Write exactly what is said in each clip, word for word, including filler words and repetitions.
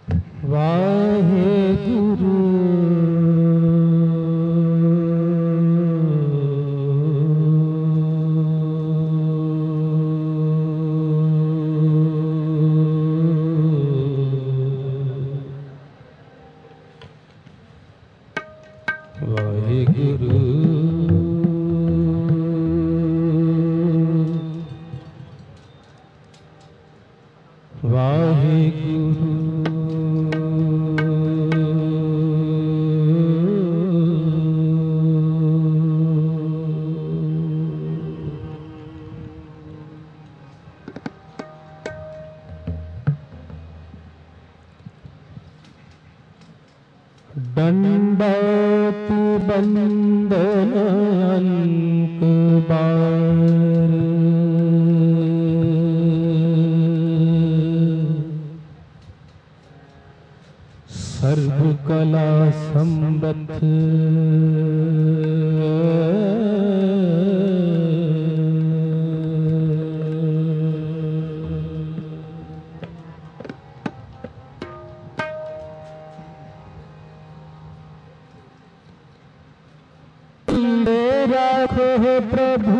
वाहेगुरु वाहेगुरु वाहेगुरु दंडवत बंदन अनेक बार सर्व कला संबद्ध राखो प्रभु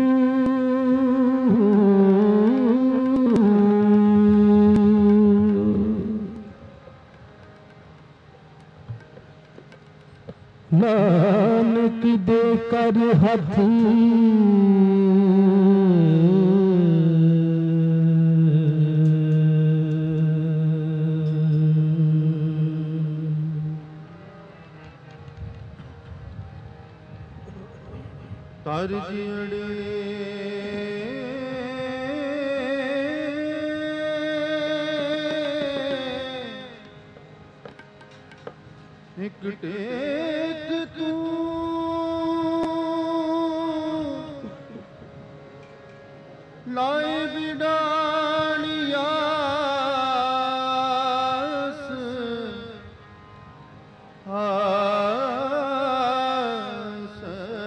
नानक देकर हाथी तार जियड़े एक टेक तू लाए बिडानियास आस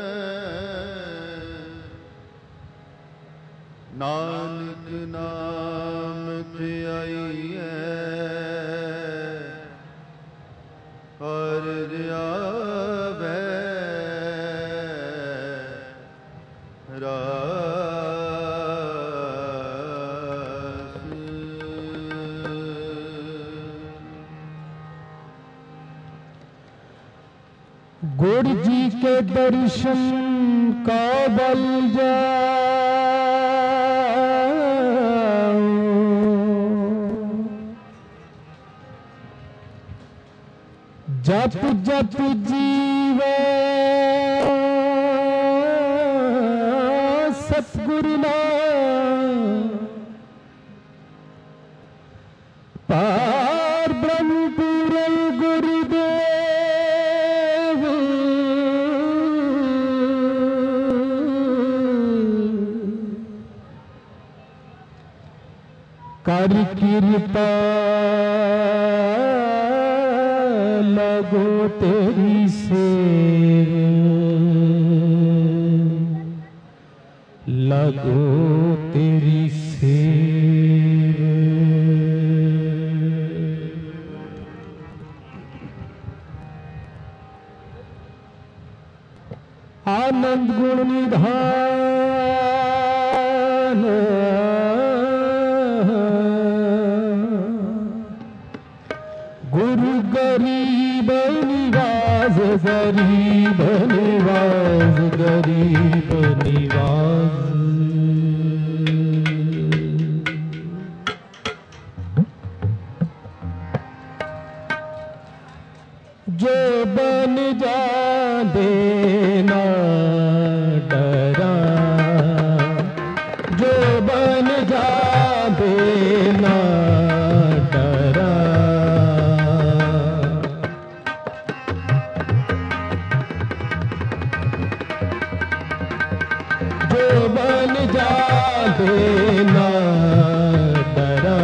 नानक नाम थे आई है और रियावे रास गुरु जी के दर्शन का बल जा जप जप जीवे सतगुरु नाम पार ब्रह्म पूरन गुरुदेव कर कृपा लगो तेरी सेव लगो तेरी सेव आनंद गुण निधान गुरु गरीब निवास गरीब निवास गरीब निवास जो बन जा देना डरा जो बन जा देना डरा जो बन जा देना डरा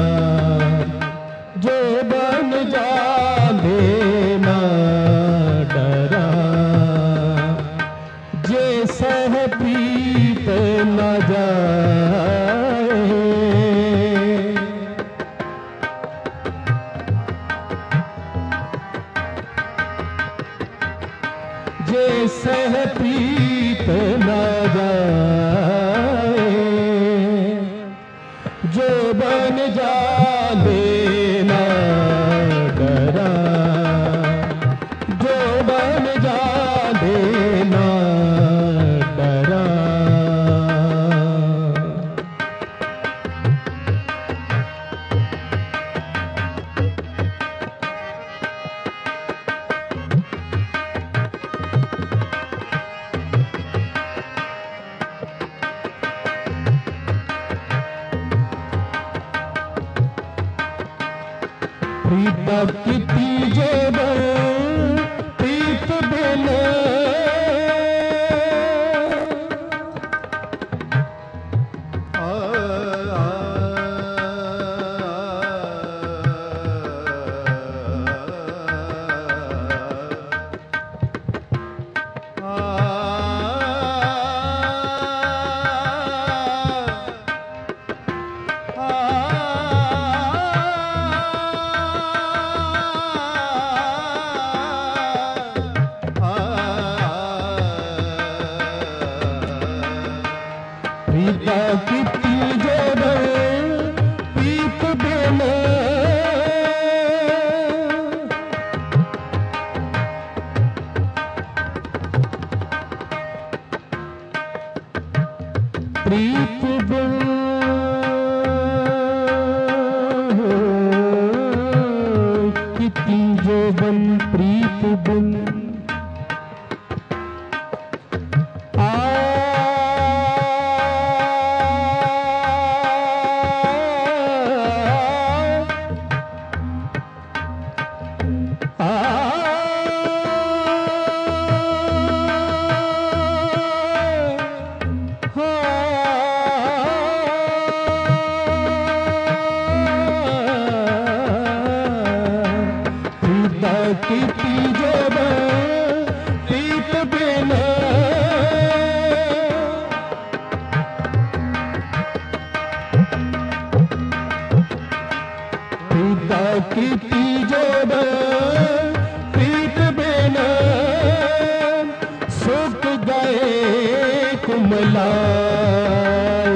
जो बन जा देना डरा जे सह प्रीत न जाए जे सह प्रीत न जाए, जो बन जाने ना डरा, जो बन जाने ना डरा। प्रीत किती जेब प्रीत बिन, प्रीत किती जेब प्रीत बिन, प्रीत बिन किती जेबन प्रीत बिन। किती जेब प्रीत बिन, प्रीत किती जेब प्रीत बिन, सुख गए कुमलाए,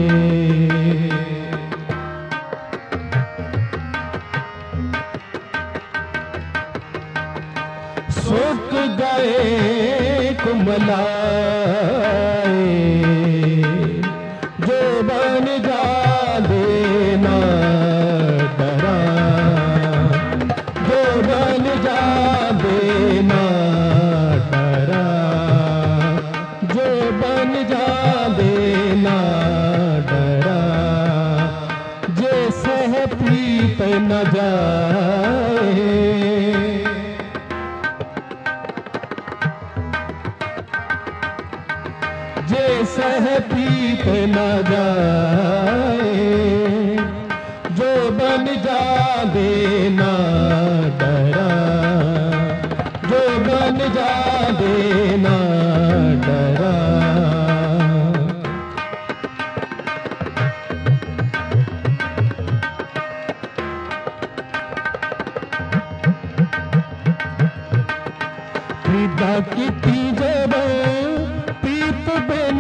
सुख गए कुमलाए, जो बन जाने ना डरा, जो बन जाने ना डरा, जो बन जाने ना डरा, जे सह प्रीत न जाए, जे सह प्रीत न जाए, जो बन जाने ना डरा, जो बन जाने ना डरा। प्रीत किती जेब प्रीत बिन,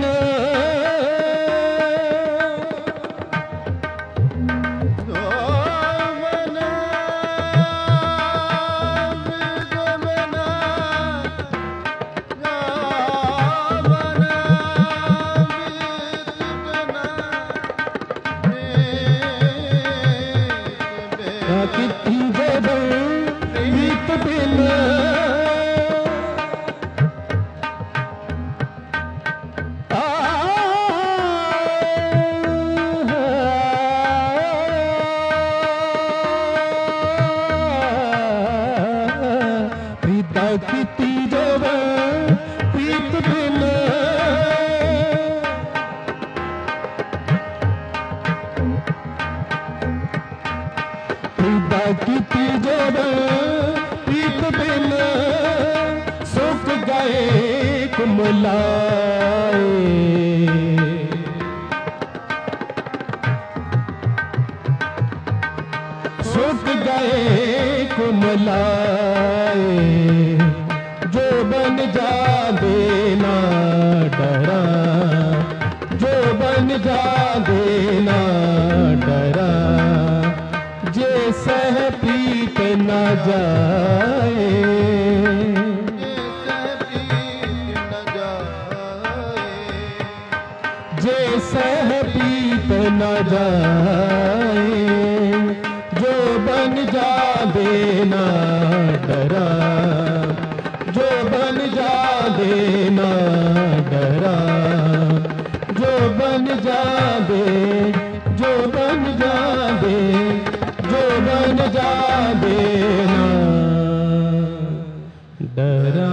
किती जेब प्रीत बिन, किती जेब प्रीत बिन, प्रीत किती जेब प्रीत बिन, सुख गए कुमलाए, सुख गए कुमलाए, जो बन जा देना डरा, जो बन जा देना डरा, जे सह पीत न जाए, जे सह पीत न जाए, जो बन जा देना डरा, जो बन जा देना डरा, जो बन जा दे, जो बन जा दे, जो बन जा देना डरा।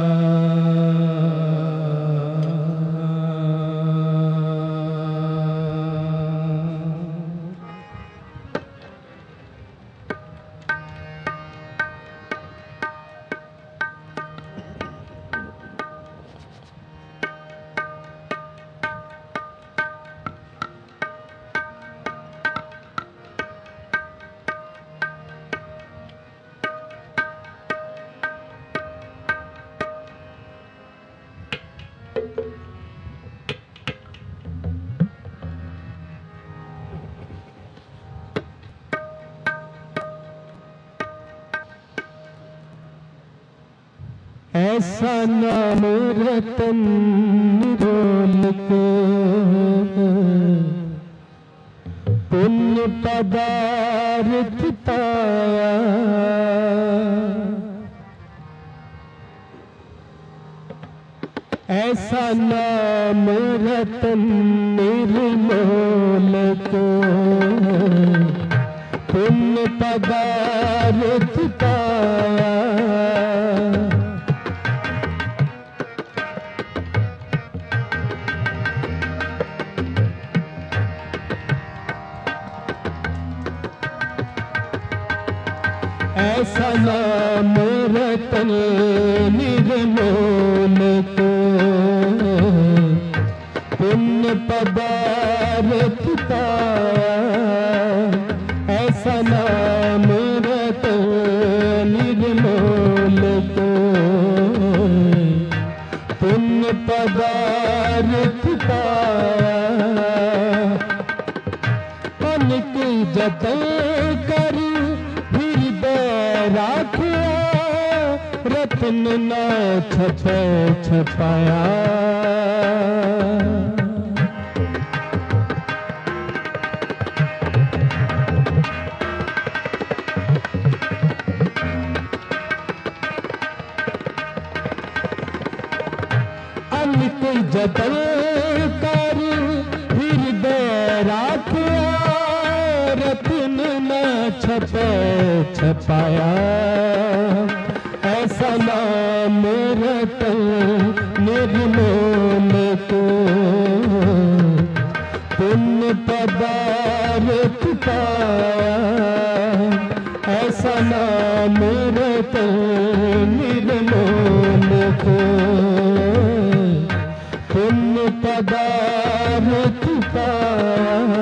ऐसा नाम रतन निरोल को पुण्य पदार्थ पाया, ऐसा नाम रतन निर्मोल को पुण्य पदार्थ पाया। ऐसा नाम रतन निर्मोल को पुण्य पदार्थ पाया, ऐसा नाम रतन निर्मोल को पुण्य पदार्थ पाया। अनेक जतन कर राखिया, रत्न न छपे छपाया, अनेक जतन कर हृदय राखिया, रत्न न छपे छपाया, ऐसा नाम रतन निर्मोल को पुण्य पदार्थ पाया, ऐसा नाम रतन निर्मोल को पुण्य पदार्थ पाया।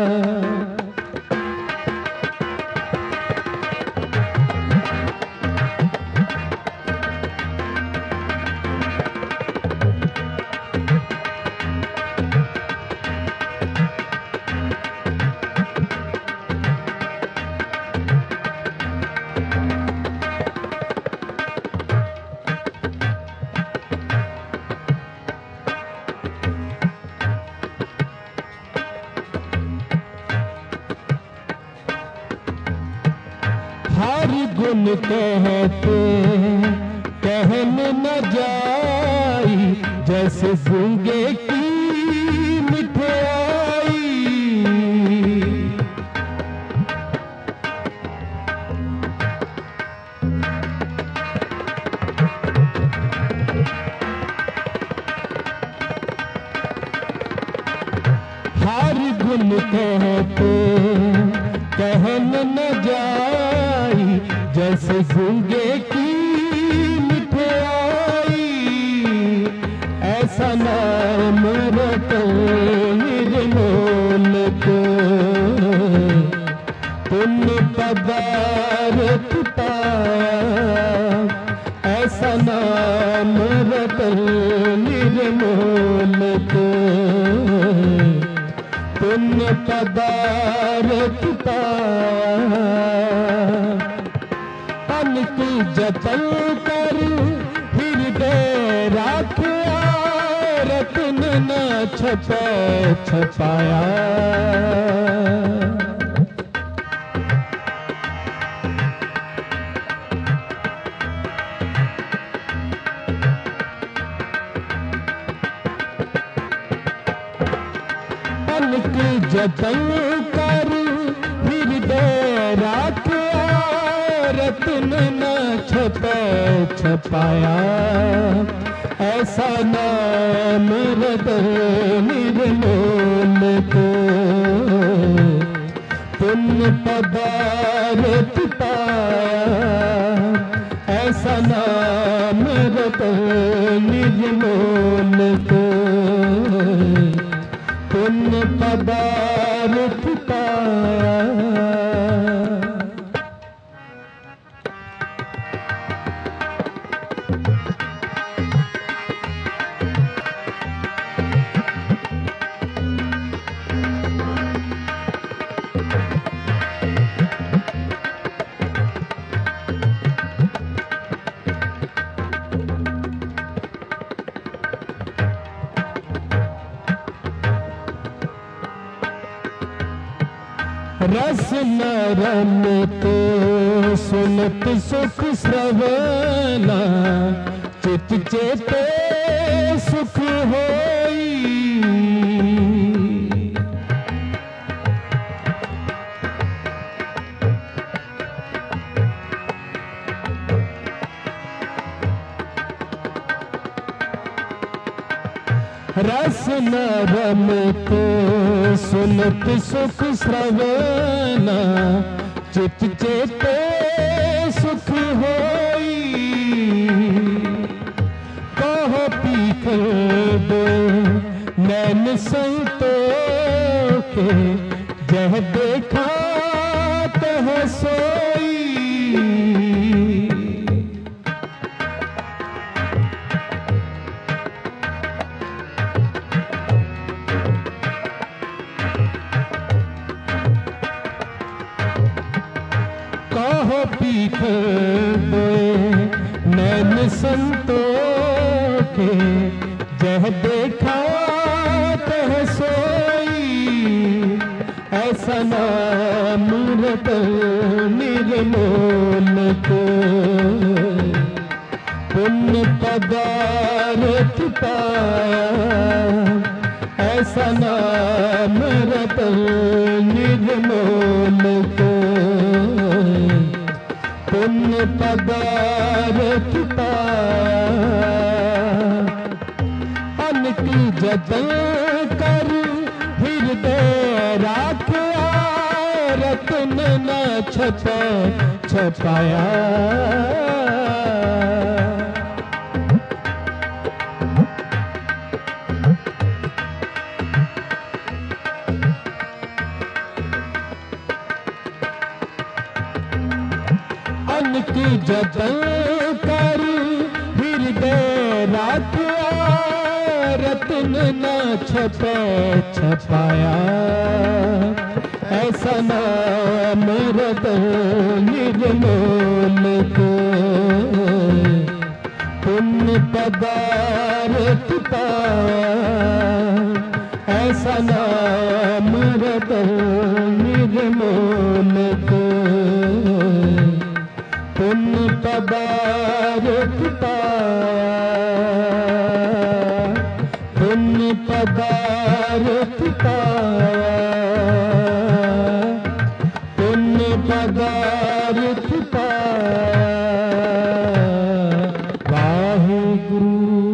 हर गुण कहते कहन न जाई, जैसे गूंगे की मिठाई, हर गुण कहते कहन न जाई, जैसे गूंगे की मिठाई, ऐसा नाम रतन निर्मोल को पुण्य पदार्थ पाया, ऐसा नाम पाया। अनक जतन कर हृदय राखिया, रत्न न छपै छपाया। अनक जतन कर हृदय राखिया, रत्न न छपै छपाया। ऐसा नाम हृदय निर्मोल को, पुण्य पदार्थ पाया। ऐसा नाम हृदय निर्मोल को, पुण्य पदार्थ पाया। रस न रमते सुनत सुख श्रवना, चित चेते सुख होई। रस न रमते सुनत सुख श्रवना, चित चेते सुख होई। कहो पीकर दो नैन संतोखे, जह देखा तह सोई। कहो पीकर दो नैन संतोखे, जह देखा तह सोई। ऐसा नाम हृदय निर्मोल को, पुण्य पदार्थ पाया। ऐसा नाम हृदय निर्मोल को, पुण्य पदार्थ पाया। अनक जतन कर हृदय राखिया, रत्न न छपै छपाया। अनक जतन कर हृदय राखिया, रत्न न छपै छपाया। ऐसा नाम हृदय निर्मोल को, पुण्य पदार्थ पाया। ऐसा नाम हृदय निर्मोल को, पुण्य पदार्थ पाया। पुण्य पदार्थ पाया। पुण्य पदार्थ पाया। वाहिगुरु।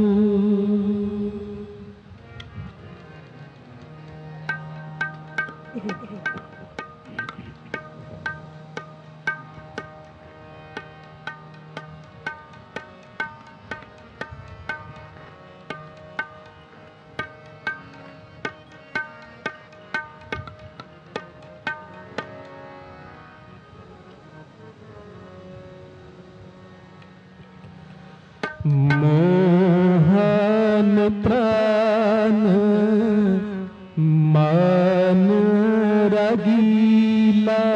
मोहन प्राण मन रगीला,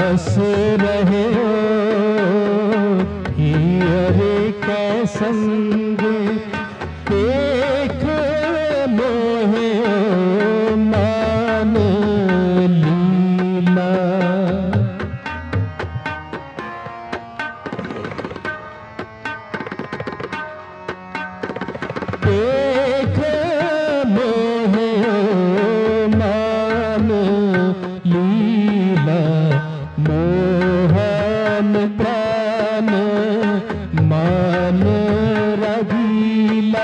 बस रहे हियरे कै संग देख मोहे मान लीला। देख मोहे मान लीला मोहन प्राण मान रगीला।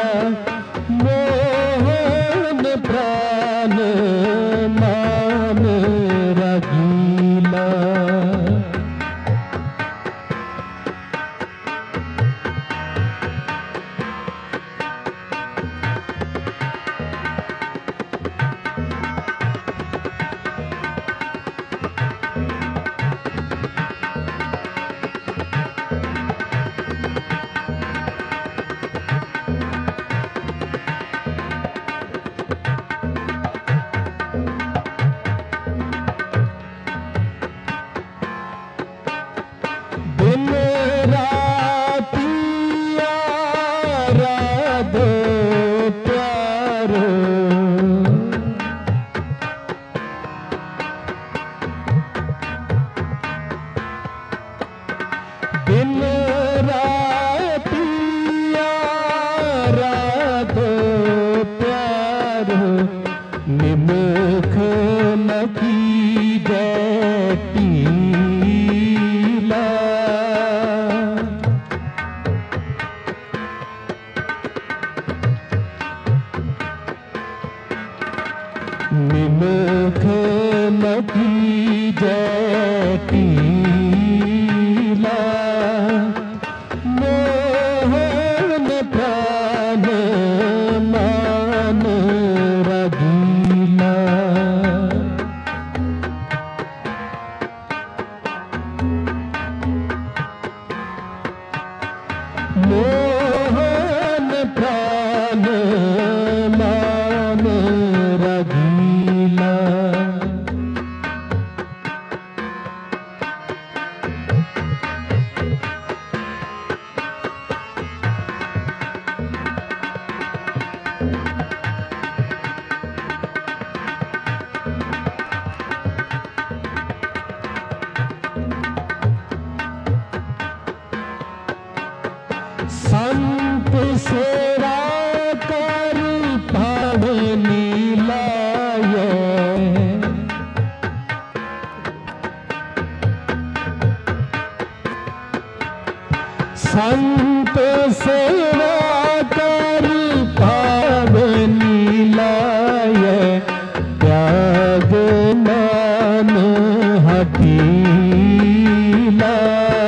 मोहन प्राण मान रगीला। दिन राति याद प्यारो। दिन राति याद प्यारो। निमुख नकी जटीला। निमुख नकी जटीला। मोहन प्राण मान रगीला। मोहन प्राण मान रगीला। संत सेवा कर पावनी लाए। संत सेवा कर पावनी लाए। त्याग मान हठीला।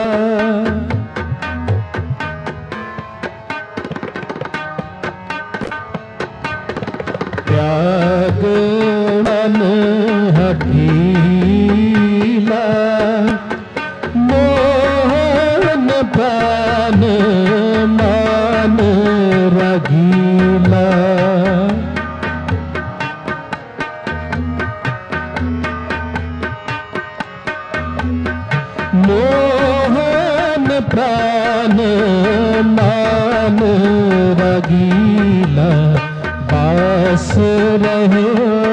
त्याग मन हठीला। मोहन प्राण मान रगीला। मोहन प्राण मान रगीला। बास रहे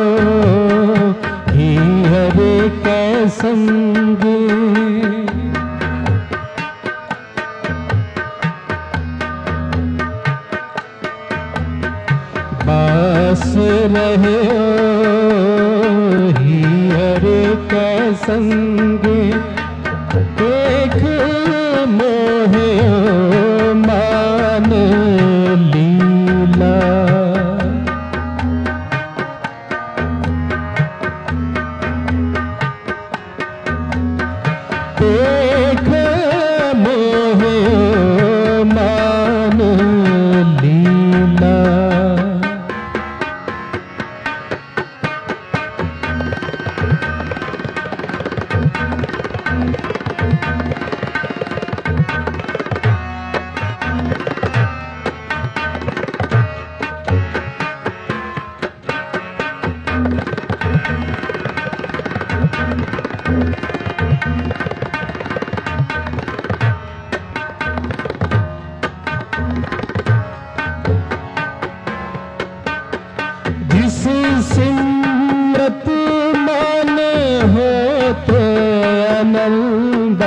हियरे कै संग बास रहे हियरे कै संग। देख मोहे मान लीला। देख मोहे मान लीला। सिमरत मन होते आनंदा,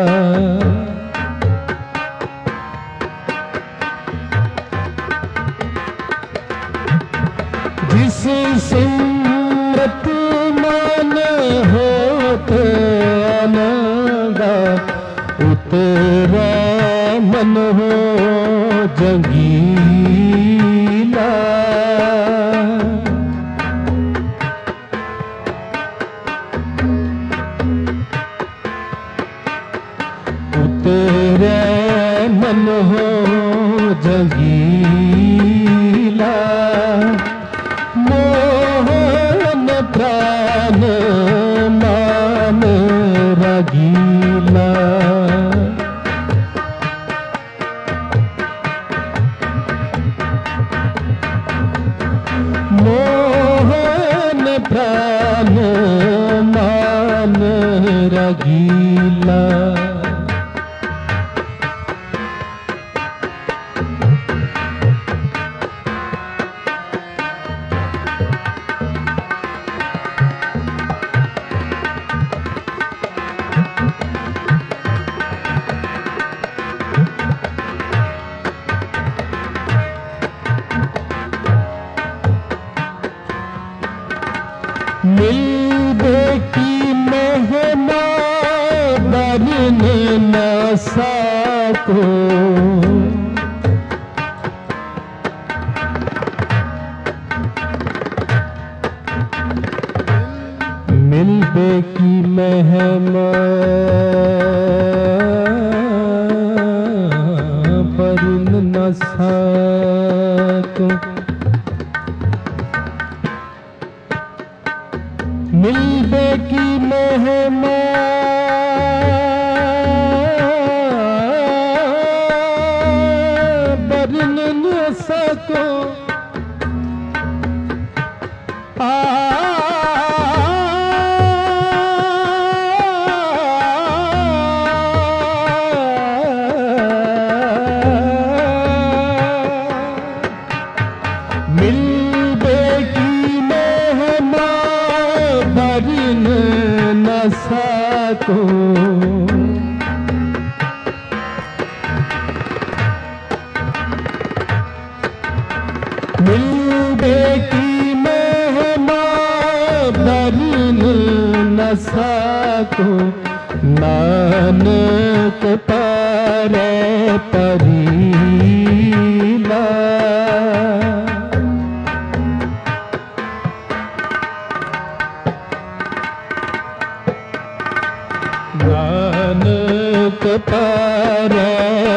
जिस सिमरत मन होते आनंदा, उतरा मन हो जंगीला। उतरे मन हो जंगीला, मोहन प्राण मान रगीला। मोहन प्राण मान रगीला। मिलबे की महिमा बरन न सको, मिलबे की महिमा बरन न सको। मिलबे की महिमा बरन न सको। आ मिलबे की महिमा बरन न सको। मिलबे की महिमा बरन न सको। नानक पारे परीला, नानक पारे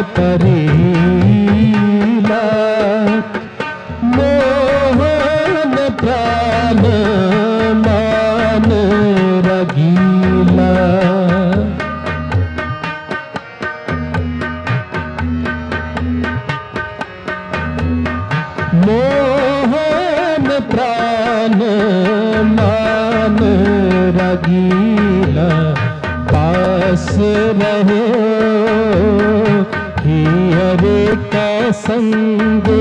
परीला। मोहन प्राण मान रगीला। मोहन प्राण मान रगीला। पास रहे हियरे के संगे,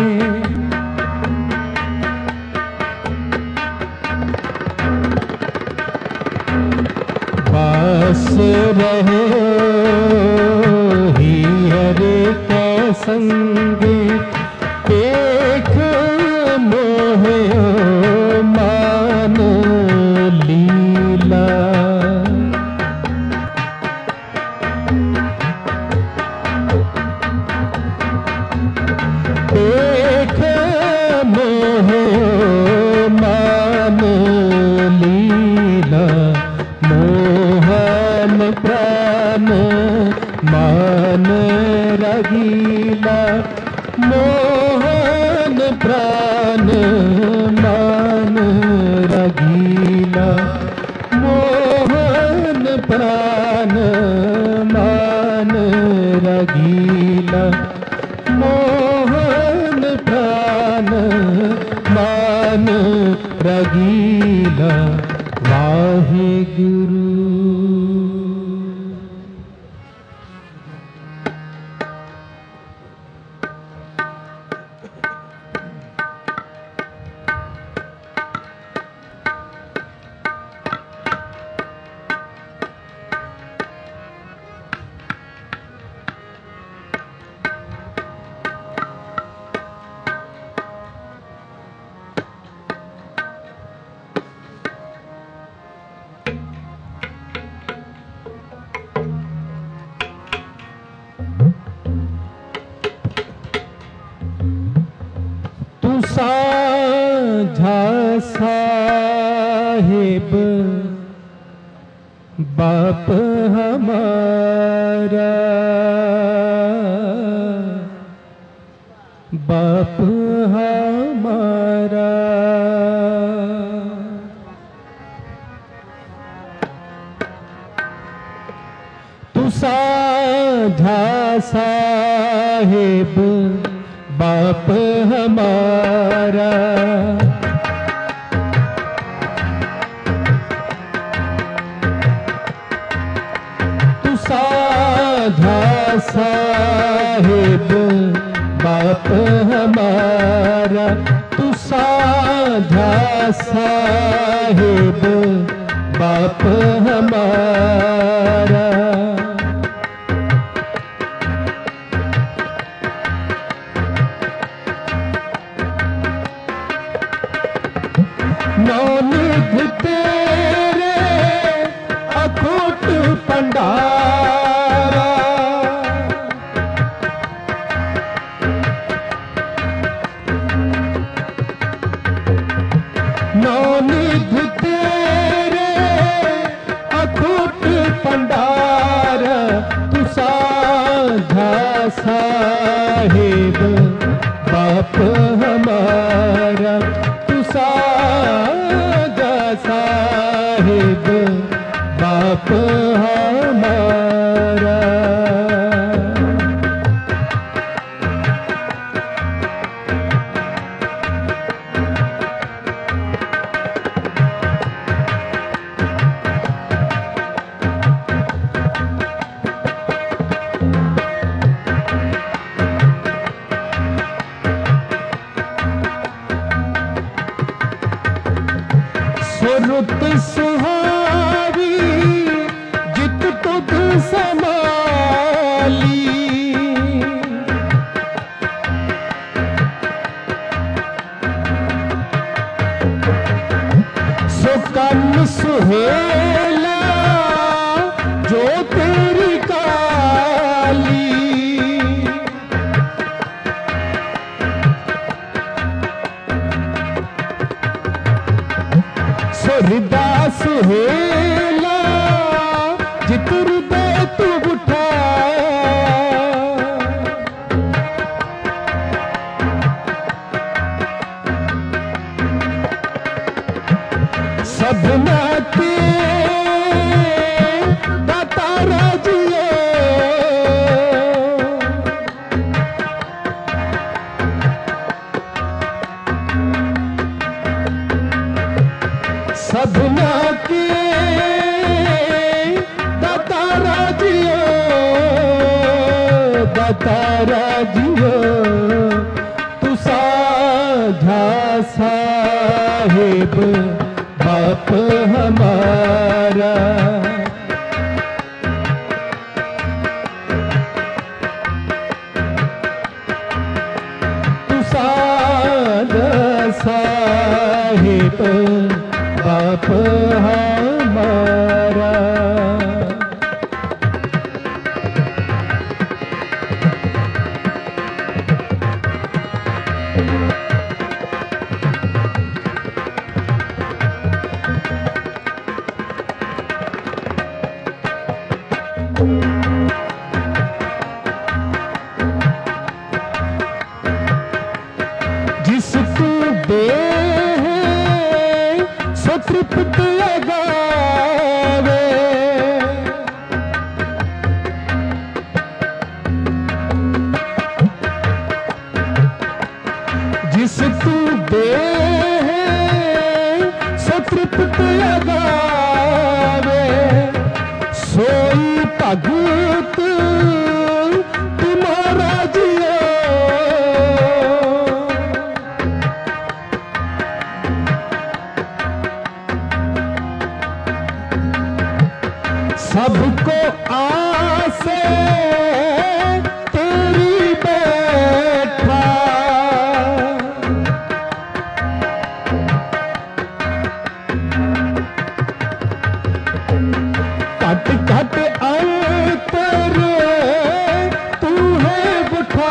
पास रहे हियरे के संगे। एक मोह मान लीला। एक मोह मान लीला। मोहन प्राण मान रगीला। मोहन प्राण मान रगीला। मोहन प्राण मान रगीला। मोहन प्राण मान रगीला। वाहे गुरु। साहिब बाप हमारा, बाप हमारा। तू साझा साहिब बाप हमारा, तू साझा साहिब बाप हमारा, तू साझा साहिब बाप हमारा। नौनिध तेरे अखूट भंडारा, नौनिध तेरे अखूट भंडारा, तू साझा साहिब बाप हमारा, तू साझा साहिब बाप हमारा। सुरत सुहावी जित तुध समाली, सुकन सुहेला जो तेरी काली, सुरदा सुहेला जित हृदय तू उठा, सबना के दाता राजियो, सबना के दाता राजियो, दाता राजियो। तू साझा साहिब बाप हमारा, तू साझा साहिब बाप हमारा। जिस तू दे सो तृप्त लगावे, जिस तू दे सो तृप्त लगावे, सोई भगत तुम्हारा जियो, सबको आसे तेरी बैठा, कट कट अंतर तू है बुठा,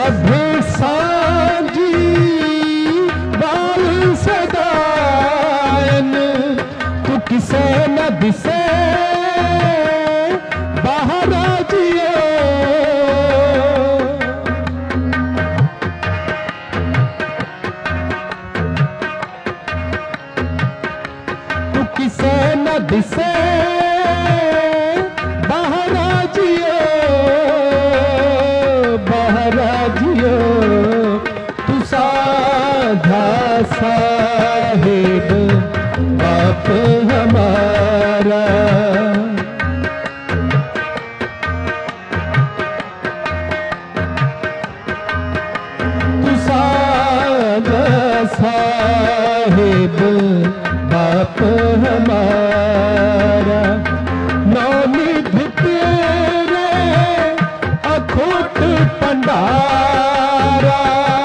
सभे सांझी बाल सदायन तू किसे न दिसे बाहर जियो तू किसे न दिसे बाहर जियो बाहर जियो तू साधा साहिब बाप हमारा तू साधा साहिब बाप हमारा नौनिध तेरे अखोट पंडारा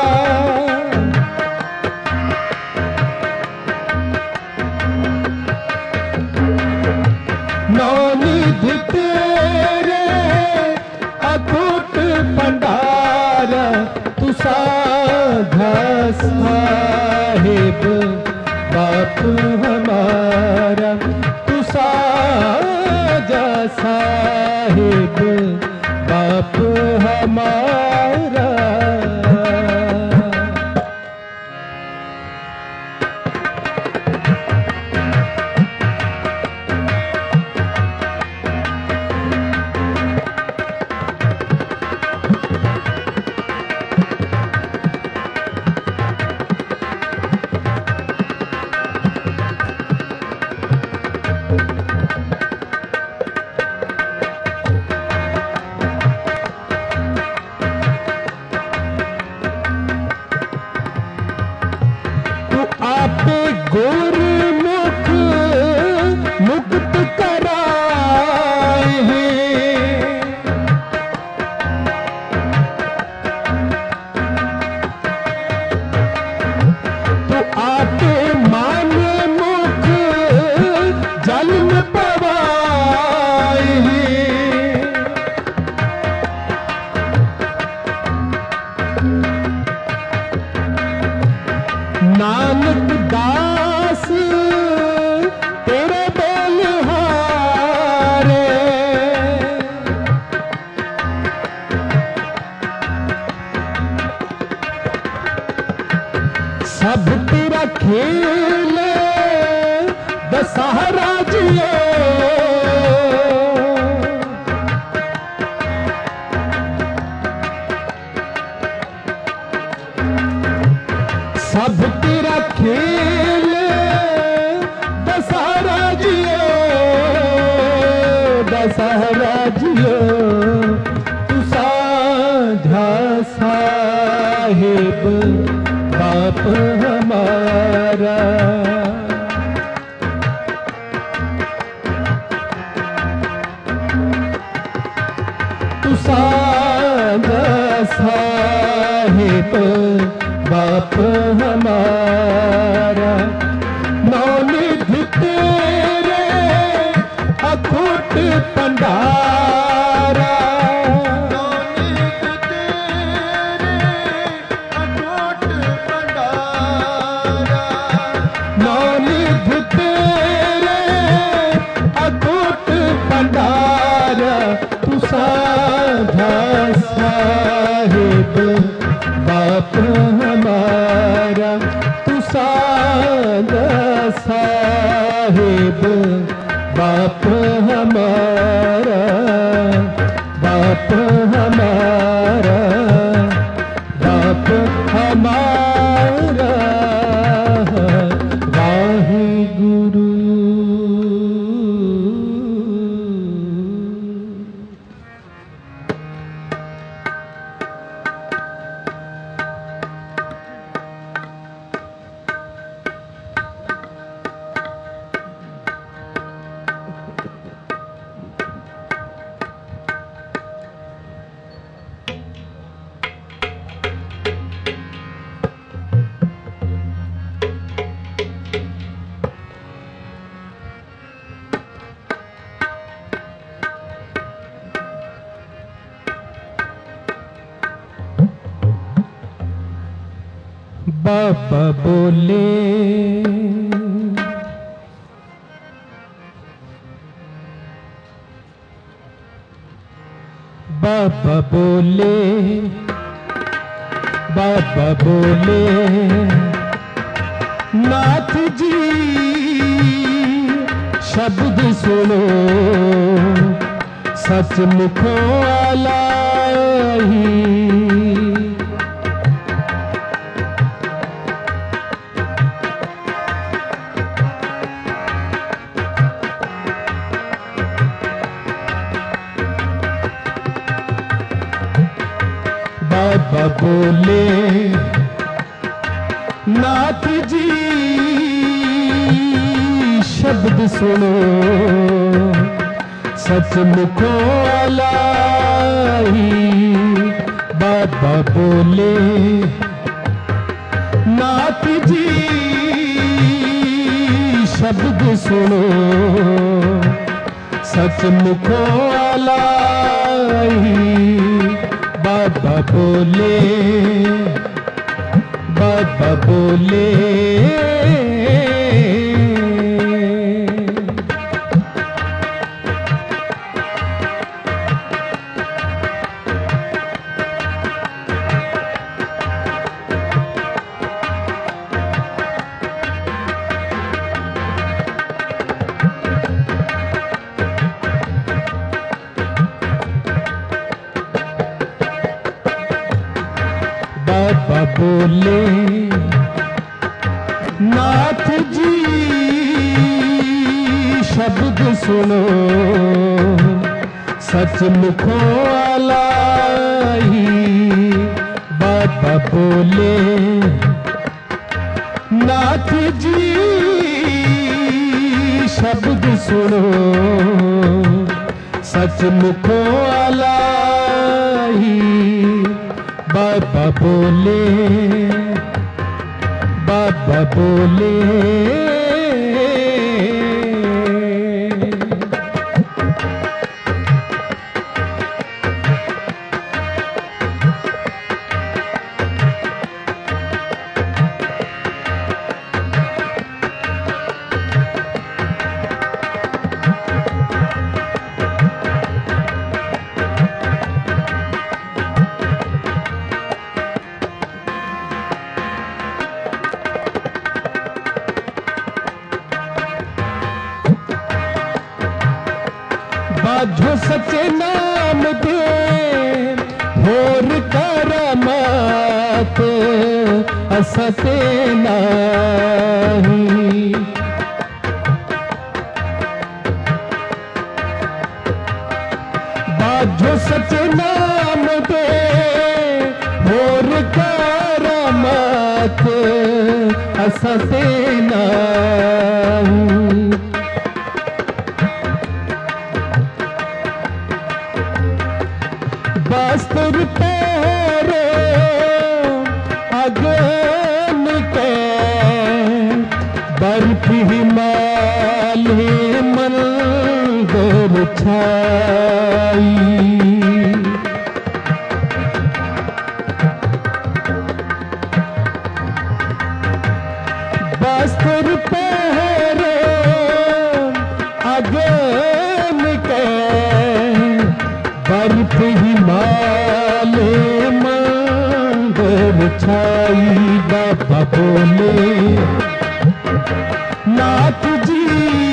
नौनिध तेरे अखोट पंडारा तू साधा साहिब बाप हमारा तू साधा साहिब बाप हमारा आपे गुरमुख मुक्त कराए हैं तो आपे मान मुख जन्म पवाए हैं नानक दास तेरे बलिहारे सब तेरा खेल दशहरा जियो सब तेरा खेल दशहरा जियो दशहरा जियो तू साधा साहिब बाप हमारा तू साधा साहिब बाप हमारा नौनिध तेरे अखोट पंडारा नौनिध तेरे अखोट पंडारा नौनिध तेरे अखोट पंडारा तू साधा साहिब बाप हमारा तू साधा साहिब बाप हमारा बाप हमारा बाप हमारा वाहिगुरु बाबा बोले बाबा बोले बाबा बोले नाथ जी शब्द सुनो सच मुखों वाला ही। बाबा बोले नाथ जी शब्द सुनो सच मुखों वाला ही। बाबा बोले नाथ जी शब्द सुनो सच मुखों वाला ही। बाबा बोले बाबा बोले बाबा बोले नाथ जी शब्द सुनो सच मुखों वाला ही। बाबा बोले नाथ जी शब्द सुनो सच मुखों वाला ही। बाबा बोले बाबा बोले बाझो सचे नाम दे होर करामात असते नाही। बाझो सचे नाम दे होर करामात असते नाही। बस्तर पैरो अगन के बर्फ हिमालय मंदर छाई। बस्तर पैरो अगन के बर्फ हिमालय मंदर छाई। बाबा बोले नाथ जी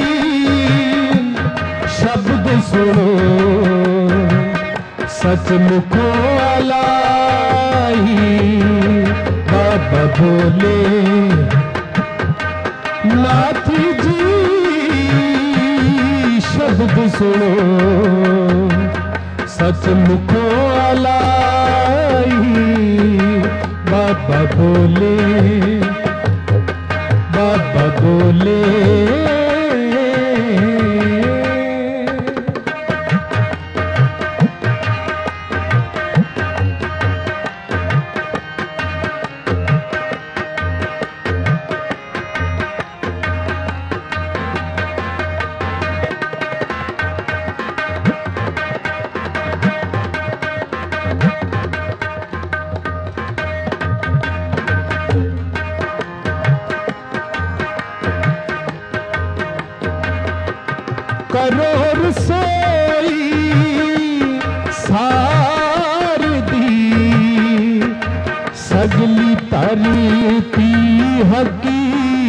शब्द सुनो सच मुखों वाला ही। बाबा बोले नाथ जी शब्द सुनो सच मुखों वाला ही। बाबा बोले बाबा बोले करो रसोई सार दी सगली तरती हकी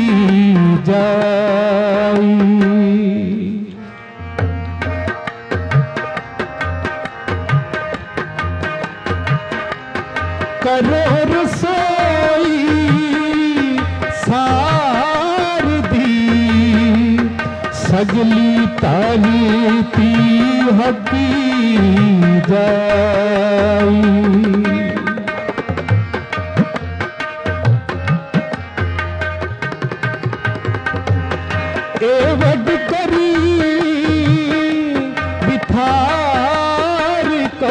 जाई। करो रसोई सार दी सगली तारीती हकी जाई। ए वड करी बिठार का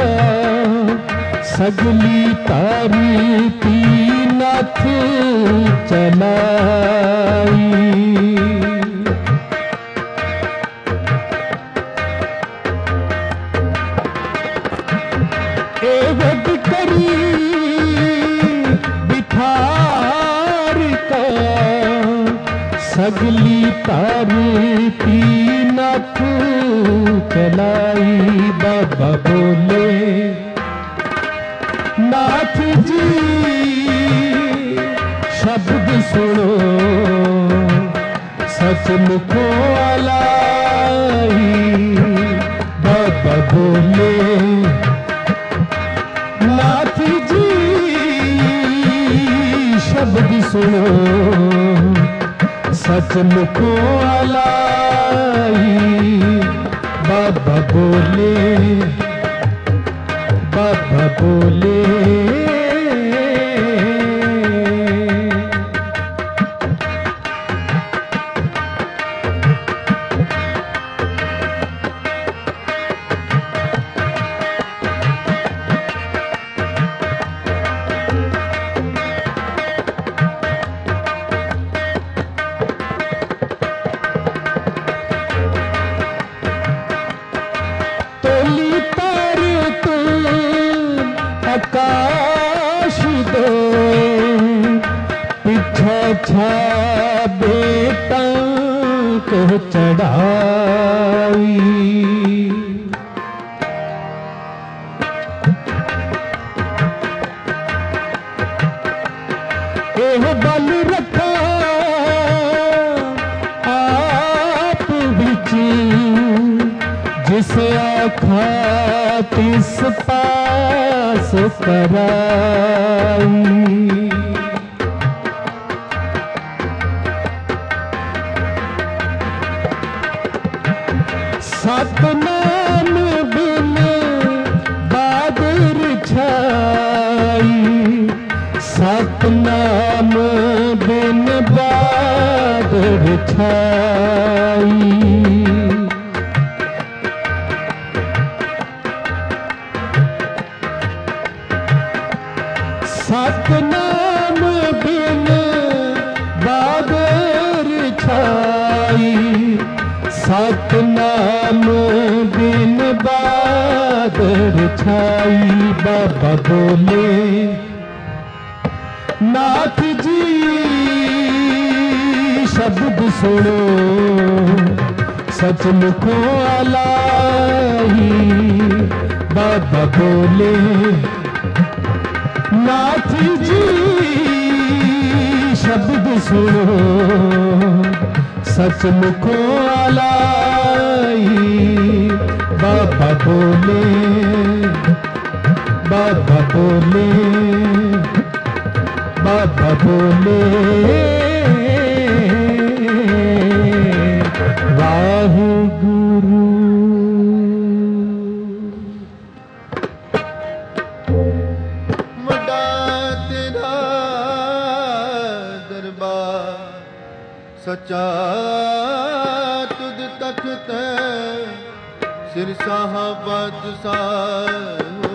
सगली तारीती नाथ चलाई। ए वड करी बिठार का सगली तारीती नाथ चलाई। बाबा बोले नाथ जी शब्द सुनो सचमुखों आलाई। बाबा बोले नाथ जी शब्द सुनो सचमुखों आलाई। बाबा बोले बाबा बोले तोली तार तू आकाश दो पीछे छा बेटा को चढ़ाई। एह बल रखा आप बिच जिस आखा तिस पास कराई। सतनाम बिन बादर छाई। सतनाम बिन बादर छाई। सतनाम बिन बादर छाई। सतनाम बिन बादर छाई। बाबा बोले नाथ जी शब्द सुनो सचमुखों आलाई। बाबा बोले नाथ जी शब्द सुनो सचमुखों आलाई। बाबा बोले बाबा बोले बाबा बोले वाहे गुरु। वड्डा तेरा दरबार सच्चा तुद तख्त सिर साहबत साहो।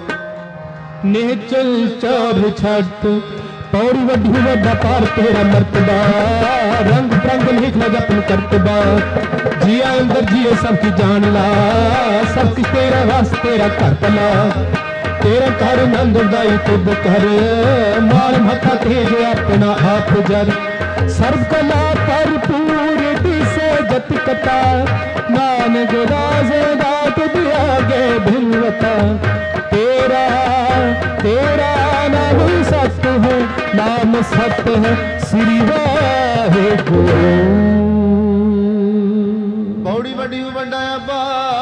नेचल चार छठ पौड़ी वड्डी वड्डा पार तेरा मर्तबा। रंग रंग लिखना जपन करतबा। जिया अंदर जिए सबकी जान ला। सब कुछ तेरा वास तेरा घर पला। तेरा घर नंद दाई तुद कर मार मथा तेज अपना आप जर। सर्व कला पर पूरे दिसे जत कथा ना नानक राजेगा तुझ आगे भिलवता तेरा तेरा नाम सत्य है नाम सत्य है श्री वाहेगुरु। पौड़ी वड्डी वड्डाया बा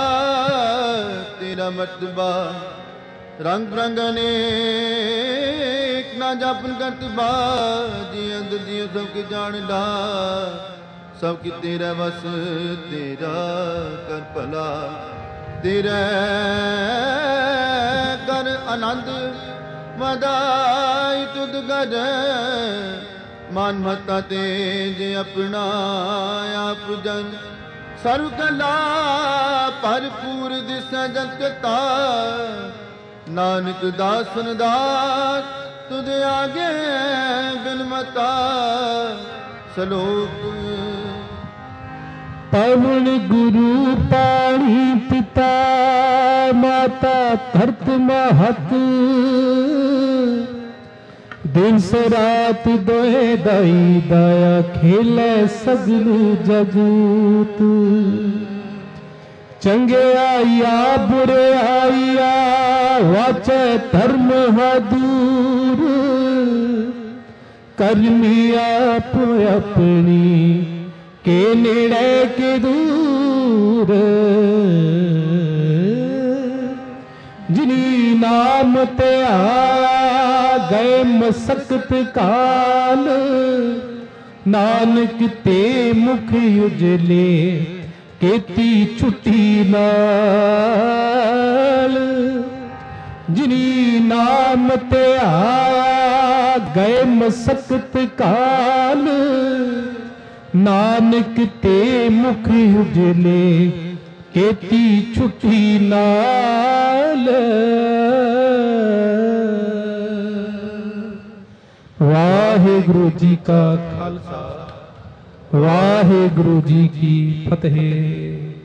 तेरा मर्तबा रंग बिरंग अनेक ना जापन करत बा जी अंदर जी सबके जान ला सब कि तेरा बस तेरा कर भला तेरा कर आनंद मदाई तुद कर मान मता तेज अपना आप जन सर्व कला भरपूर दिस जगता नानक दासन दास तुद आगे बिनमता सलोक पवन गुरु पाणी पिता माता धरत महत दिवस रात दोए दाई दाया खेले सगल जगत चंगे आइया बुरे आइया वाचे धर्म दूर करनी आप अपनी के नेड़े के दूर जिनी नाम ते आया गए मसकत काल नानक ते मुख उजले केती छुट्टी नाल जिनी नाम ते आया गए मसकत काल नानक ते मुख उजले केती छुट्टी नाल। वाहेगुरु जी का खालसा वाहेगुरु जी की फतेह।